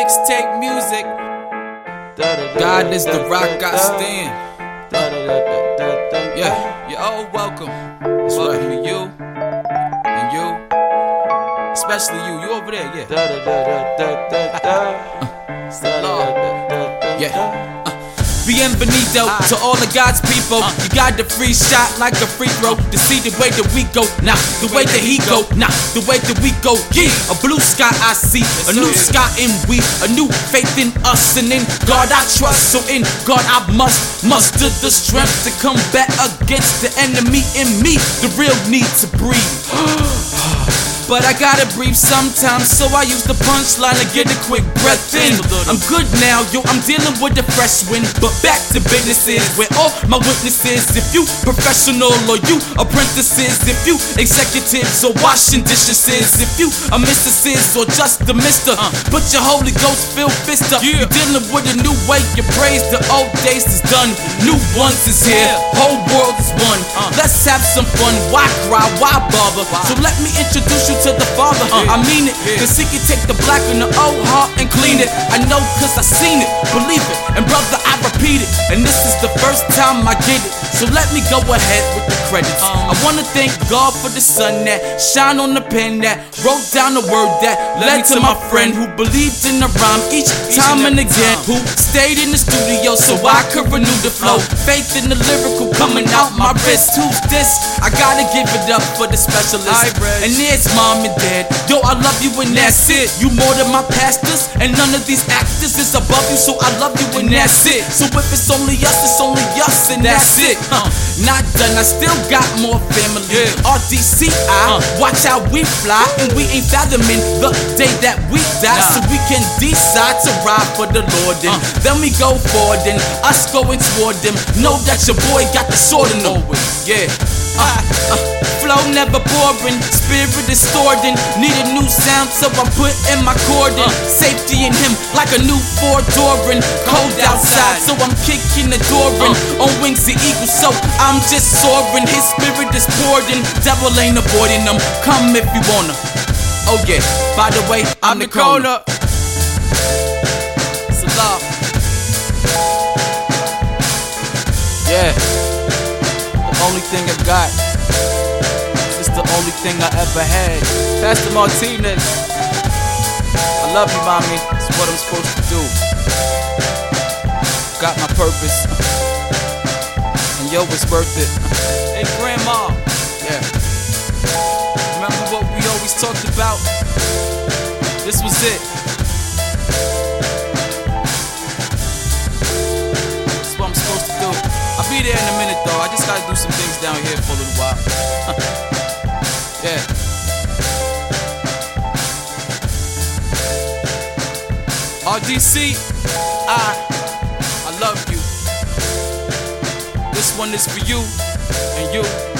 mixtape music. God is the rock I stand. Yeah, you're all welcome. It's welcome to you and you, especially you. You over there, yeah. Yeah. Bienvenido to all of God's people. You got the free shot like a free throw to see the way that we go, nah, the way that he go, nah, the way that we go. Yeah, a blue sky I see, a new sky in we, a new faith in us, and in God I trust. So in God I must muster the strength to combat against the enemy in me. The real need to breathe. But I gotta breathe sometimes, so I use the punchline to get a quick breath in. I'm good now, yo, I'm dealing with the fresh wind. But back to businesses, where all my witnesses. If you professional or you apprentices, if you executives or washing dishes, if you a mistresses or just the mister, put your Holy Ghost filled fist up. You're dealing with a new way, you praise the old days is done. New ones is here, whole world is one. Let's have some fun, why cry, why bother? So let me introduce you to the Father, I mean it, cause he can take the black and the old heart and clean it. I know cause I seen it, believe it, and brother I repeat it. And this is the first time I get it, so let me go ahead with the credits. I wanna thank God for the sun that shine on the pen that wrote down the word that led to my friend who believed in the rhyme each time and again, who stayed in the studio so I could renew the flow. Faith in the lyrical coming out my wrist. Who's this? I gotta give it up for the specialist, and there's mom and dad. Yo, I love you and that's it. You more than my pastors, and none of these actors is above you, so I love you and that's it. So if it's only us, it's only us and that's it. Not done, I still got more family. RDCI, watch how we fly, and we ain't fathoming the day that we die. So we can decide to ride for the Lord, and then we go forward, and us going toward them. Know that your boy got the sword in him. Yeah. Flow never boring, spirit distorting. Need a new sound, so I'm putting my chord in. Safety in him, like a new four-doorin'. Cold outside, so I'm kicking the door in. On wings the eagle, so I'm just soaring. His spirit is poured in. Devil ain't avoiding them. Come if you wanna. Oh yeah, by the way, I'm the Corona. Salam. Yeah. The only thing I got, it's the only thing I ever had. Pastor Martinez, I love you, mommy. It's what I'm supposed to do. Got my purpose, and yo, it's worth it. Hey, grandma, yeah. Remember what we always talked about? This was it. That's what I'm supposed to do. I'll be there in a minute though, I just gotta do some things down here for a little while. Yeah. RDC, I love you. This one is for you and you.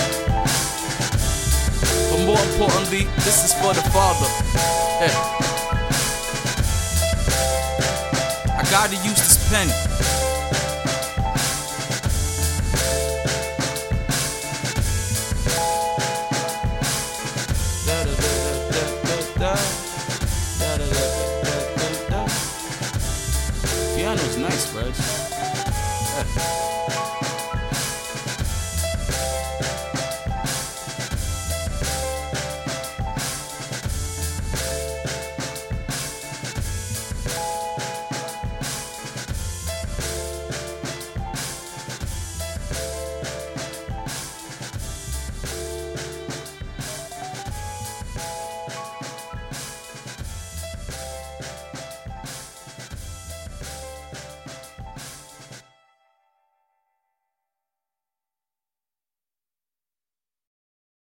But more importantly, this is for the Father. Yeah. I gotta use this pen. Piano's nice, bro. Yeah.